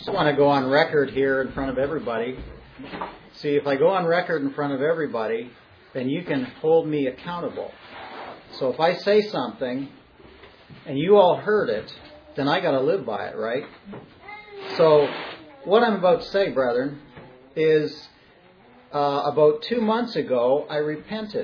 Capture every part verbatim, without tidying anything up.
just want to go on record here in front of everybody. See, if I go on record in front of everybody, then you can hold me accountable. So if I say something and you all heard it, then I got to live by it, right? So what I'm about to say, brethren, is uh, about two months ago, I repented.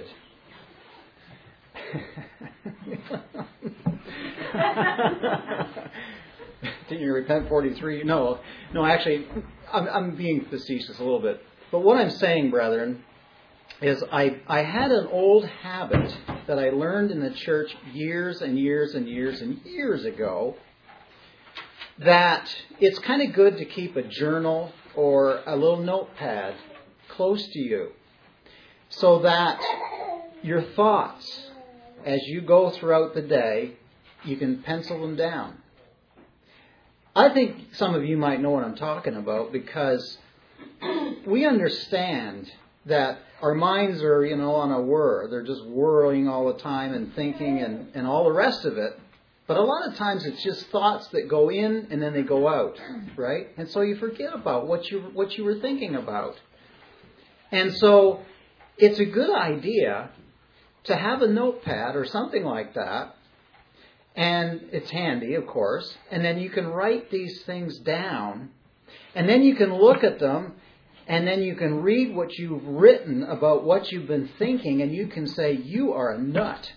Didn't you repent forty-three? No, no. Actually, I'm, I'm being facetious a little bit. But what I'm saying, brethren, is I I had an old habit that I learned in the church years and years and years and years ago. That it's kind of good to keep a journal or a little notepad close to you, so that your thoughts, as you go throughout the day, you can pencil them down. I think some of you might know what I'm talking about, because we understand that our minds are, you know, on a whir. They're just whirling all the time and thinking and, and all the rest of it. But a lot of times it's just thoughts that go in and then they go out, right? And so you forget about what you what you were thinking about. And so it's a good idea to have a notepad or something like that. And it's handy, of course. And then you can write these things down. And then you can look at them. And then you can read what you've written about what you've been thinking. And you can say, you are a nut.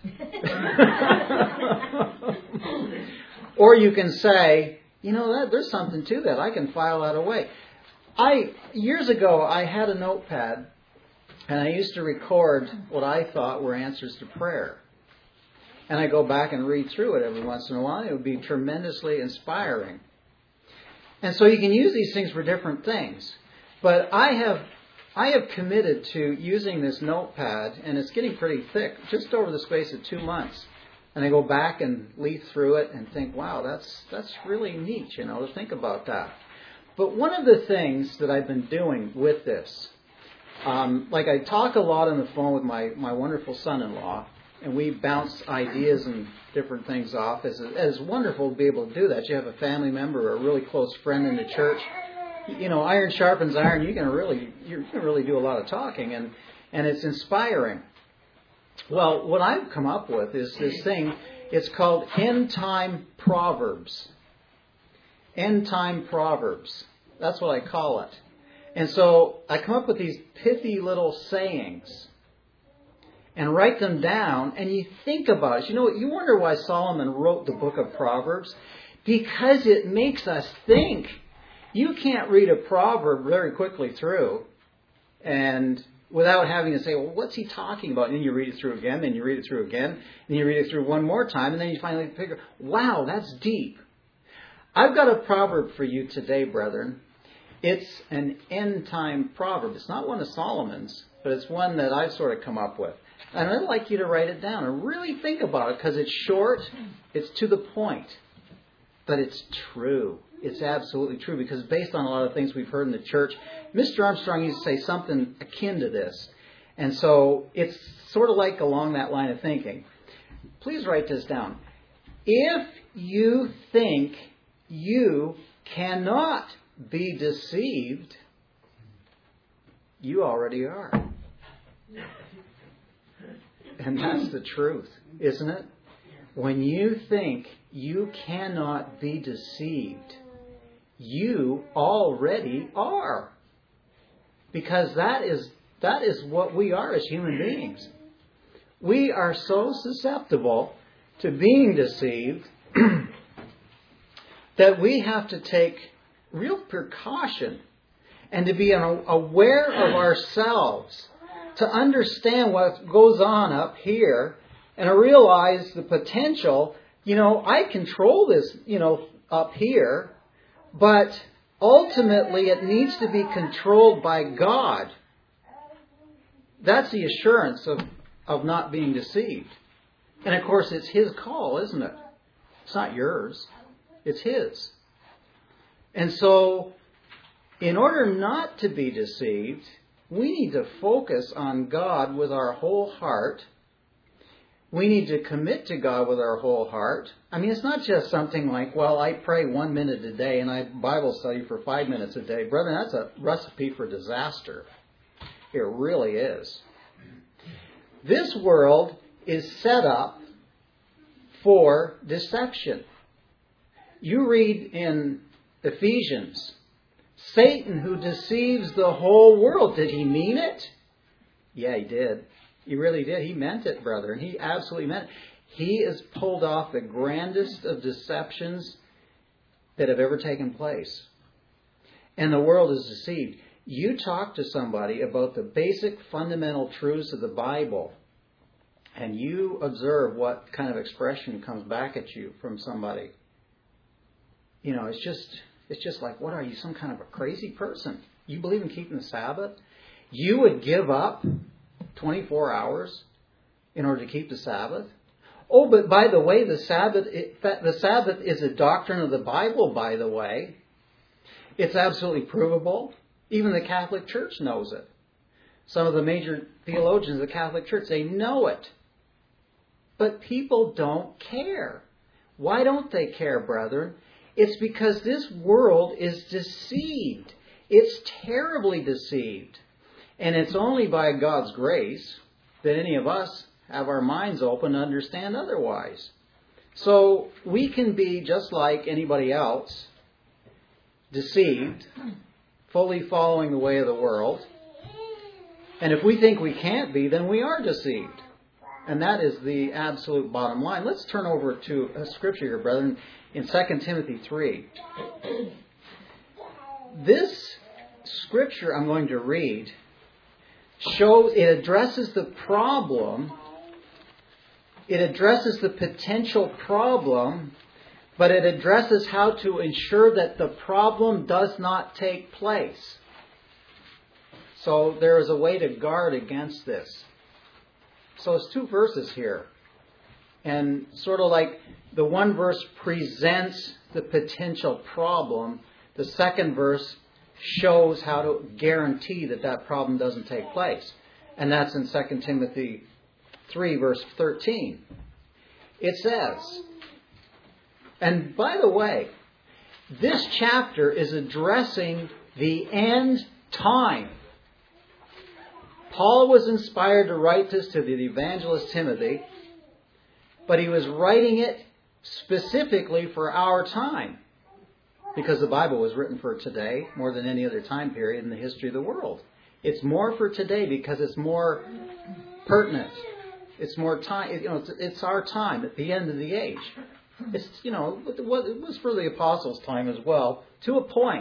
Or you can say, you know, that, there's something to that. I can file that away. I years ago, I had a notepad. And I used to record what I thought were answers to prayer. And I go back and read through it every once in a while. It would be tremendously inspiring. And so you can use these things for different things. But I have I have committed to using this notepad, and it's getting pretty thick, just over the space of two months. And I go back and leaf through it and think, wow, that's that's really neat, you know, to think about that. But one of the things that I've been doing with this, um, like I talk a lot on the phone with my, my wonderful son-in-law, and we bounce ideas and different things off. It's, it's wonderful to be able to do that. You have a family member or a really close friend in the church. You know, iron sharpens iron. You can really, you can really do a lot of talking, and, and it's inspiring. Well, what I've come up with is this thing. It's called End Time Proverbs. End Time Proverbs. That's what I call it. And so I come up with these pithy little sayings and write them down, and you think about it. You know, you wonder why Solomon wrote the book of Proverbs? Because it makes us think. You can't read a proverb very quickly through and without having to say, well, what's he talking about? And then you read it through again, then you read it through again, and then you read it through one more time, and then you finally figure, wow, that's deep. I've got a proverb for you today, brethren. It's an end-time proverb. It's not one of Solomon's, but it's one that I've sort of come up with. And I'd like you to write it down and really think about it, because it's short, it's to the point, but it's true. It's absolutely true, because based on a lot of things we've heard in the church, Mister Armstrong used to say something akin to this. And so it's sort of like along that line of thinking. Please write this down. If you think you cannot be deceived, you already are. And that's the truth, isn't it? When you think you cannot be deceived, you already are. Because that is that is what we are as human beings. We are so susceptible to being deceived that we have to take real precaution and to be aware of ourselves, to understand what goes on up here and to realize the potential. You know, I control this, you know, up here, but ultimately it needs to be controlled by God. That's the assurance of, of not being deceived. And of course it's His call, isn't it? It's not yours. It's His. And so, in order not to be deceived, we need to focus on God with our whole heart. We need to commit to God with our whole heart. I mean, it's not just something like, well, I pray one minute a day and I Bible study for five minutes a day. Brother, that's a recipe for disaster. It really is. This world is set up for deception. You read in Ephesians, Satan who deceives the whole world. Did he mean it? Yeah, he did. He really did. He meant it, brother. And he absolutely meant it. He has pulled off the grandest of deceptions that have ever taken place. And the world is deceived. You talk to somebody about the basic fundamental truths of the Bible, and you observe what kind of expression comes back at you from somebody. You know, it's just it's just like, what are you, some kind of a crazy person? You believe in keeping the Sabbath? You would give up twenty-four hours in order to keep the Sabbath? Oh, but by the way, the Sabbath it, the Sabbath is a doctrine of the Bible, by the way. It's absolutely provable. Even the Catholic Church knows it. Some of the major theologians of the Catholic Church, they know it. But people don't care. Why don't they care, brethren? It's because this world is deceived. It's terribly deceived. And it's only by God's grace that any of us have our minds open to understand otherwise. So we can be just like anybody else, deceived, fully following the way of the world. And if we think we can't be, then we are deceived. And that is the absolute bottom line. Let's turn over to a scripture here, brethren, in Second Timothy three. This scripture I'm going to read shows, it addresses the problem, it addresses the potential problem, but it addresses how to ensure that the problem does not take place. So there is a way to guard against this. So it's two verses here. And sort of like the one verse presents the potential problem, the second verse shows how to guarantee that that problem doesn't take place. And that's in Second Timothy three, verse thirteen. It says, and by the way, this chapter is addressing the end time. Paul was inspired to write this to the evangelist Timothy, but he was writing it specifically for our time, because the Bible was written for today more than any other time period in the history of the world. It's more for today because it's more pertinent. It's more time. You know, it's, it's our time at the end of the age. It's, you know, it was for the apostles' time as well, to a point.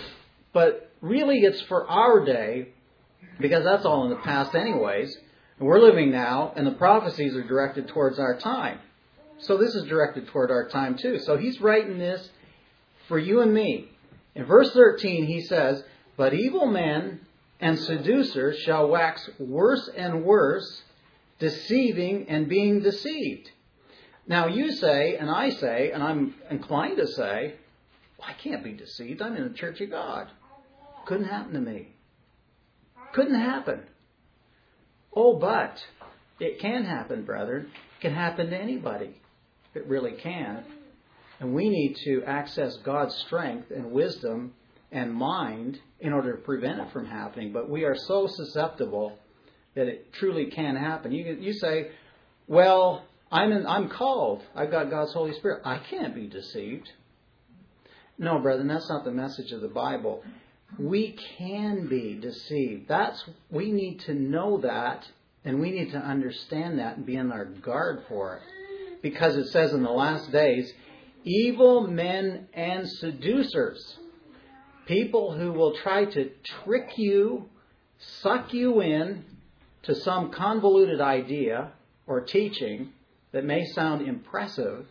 But really, it's for our day, because that's all in the past, anyways. And we're living now, and the prophecies are directed towards our time. So this is directed toward our time too. So he's writing this for you and me. In verse thirteen, he says, "But evil men and seducers shall wax worse and worse, deceiving and being deceived." Now you say, and I say, and I'm inclined to say, well, I can't be deceived. I'm in the Church of God. Couldn't happen to me. Couldn't happen. Oh, but it can happen, brethren. It can happen to anybody. It really can. And we need to access God's strength and wisdom and mind in order to prevent it from happening. But we are so susceptible that it truly can happen. You, you say, well, I'm in, I'm called. I've got God's Holy Spirit. I can't be deceived. No, brethren, that's not the message of the Bible. We can be deceived. That's, we need to know that, and we need to understand that and be on our guard for it. Because it says in the last days, evil men and seducers, people who will try to trick you, suck you in to some convoluted idea or teaching that may sound impressive,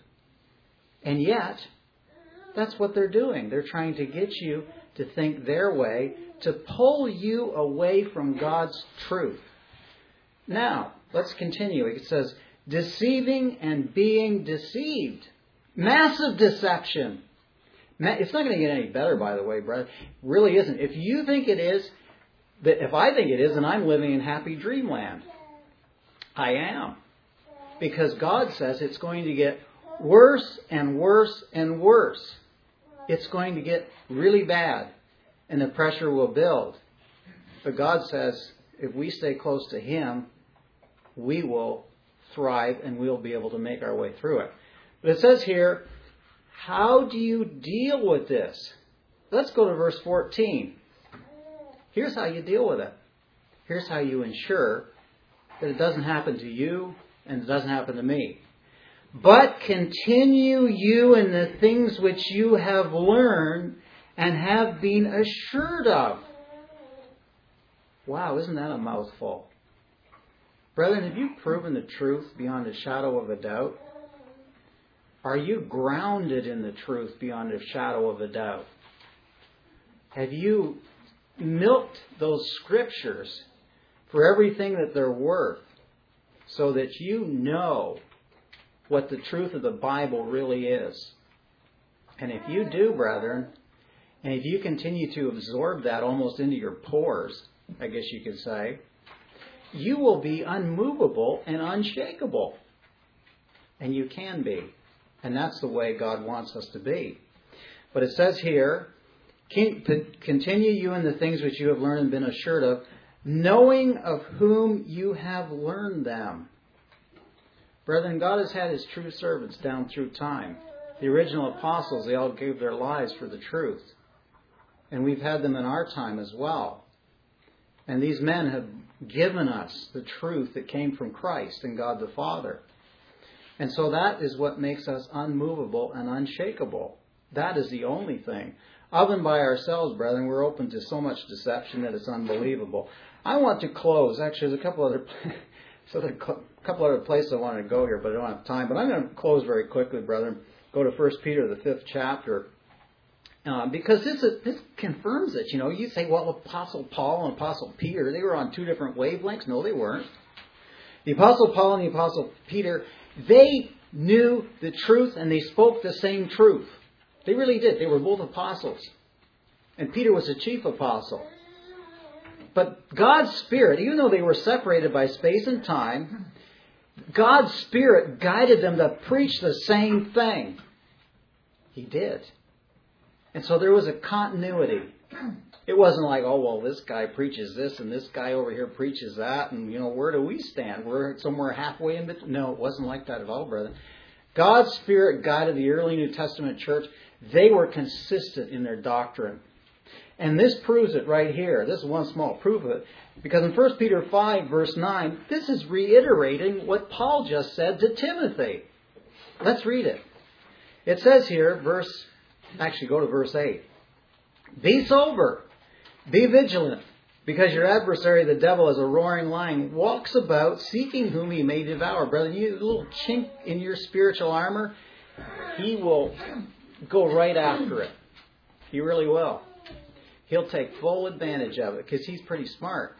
and yet that's what they're doing. They're trying to get you to think their way, to pull you away from God's truth. Now, let's continue. It says, deceiving and being deceived. Massive deception. It's not going to get any better, by the way, brother. It really isn't. If you think it is, if I think it is, then I'm living in happy dreamland. I am. Because God says it's going to get worse and worse and worse. It's going to get really bad. And the pressure will build. But God says if we stay close to Him, we will thrive and we'll be able to make our way through it. But it says here, how do you deal with this? Let's go to verse fourteen. Here's how you deal with it. Here's how you ensure that it doesn't happen to you and it doesn't happen to me. But continue you in the things which you have learned and have been assured of. Wow, isn't that a mouthful? Brethren, have you proven the truth beyond a shadow of a doubt? Are you grounded in the truth beyond a shadow of a doubt? Have you milked those scriptures for everything that they're worth so that you know what the truth of the Bible really is? And if you do, brethren, and if you continue to absorb that almost into your pores, I guess you could say, you will be unmovable and unshakable. And you can be. And that's the way God wants us to be. But it says here, continue you in the things which you have learned and been assured of, knowing of whom you have learned them. Brethren, God has had His true servants down through time. The original apostles, they all gave their lives for the truth. And we've had them in our time as well. And these men have given us the truth that came from Christ and God the Father. And so that is what makes us unmovable and unshakable. That is the only thing. Of and by ourselves, brethren, we're open to so much deception that it's unbelievable. I want to close. Actually, there's a couple other, so there are a couple other places I wanted to go here, but I don't have time. But I'm going to close very quickly, brethren. Go to First Peter, the fifth chapter. Uh, because this is, this confirms it. You know, you say, well, Apostle Paul and Apostle Peter, they were on two different wavelengths. No, they weren't. The Apostle Paul and the Apostle Peter, they knew the truth and they spoke the same truth. They really did. They were both apostles. And Peter was the chief apostle. But God's Spirit, even though they were separated by space and time, God's Spirit guided them to preach the same thing. He did. And so there was a continuity. It wasn't like, oh, well, this guy preaches this and this guy over here preaches that. And, you know, where do we stand? We're somewhere halfway in between. No, it wasn't like that at all, brother. God's Spirit guided the early New Testament church. They were consistent in their doctrine. And this proves it right here. This is one small proof of it. Because in First Peter five, verse nine, this is reiterating what Paul just said to Timothy. Let's read it. It says here, verse, actually go to verse eight. Be sober, be vigilant, because your adversary, the devil, as a roaring lion, walks about seeking whom he may devour. Brother, you little chink in your spiritual armor, he will go right after it. He really will. He'll take full advantage of it because he's pretty smart.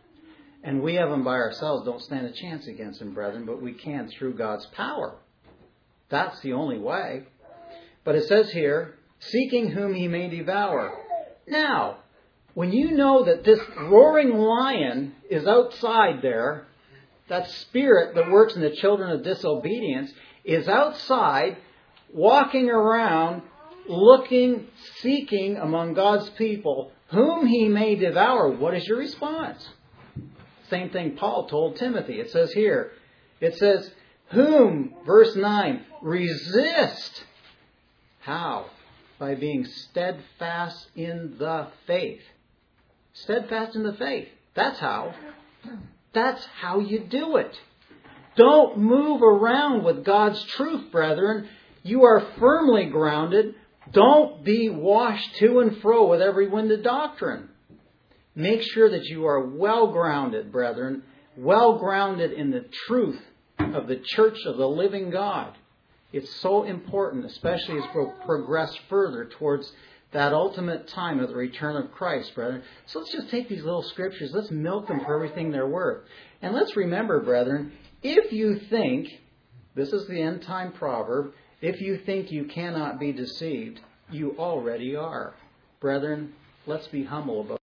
And we of him by ourselves don't stand a chance against him, brethren, but we can through God's power. That's the only way. But it says here, seeking whom he may devour. Now, when you know that this roaring lion is outside there, that spirit that works in the children of disobedience is outside, walking around, looking, seeking among God's people, whom he may devour. What is your response? Same thing Paul told Timothy. It says here, it says, whom, verse nine, resist. How? By being steadfast in the faith. Steadfast in the faith. That's how. That's how you do it. Don't move around with God's truth, brethren. You are firmly grounded. Don't be washed to and fro with every wind of doctrine. Make sure that you are well grounded, brethren. Well grounded in the truth of the church of the living God. It's so important, especially as we progress further towards that ultimate time of the return of Christ, brethren. So let's just take these little scriptures. Let's milk them for everything they're worth. And let's remember, brethren, if you think, this is the end time proverb, if you think you cannot be deceived, you already are. Brethren, let's be humble about it.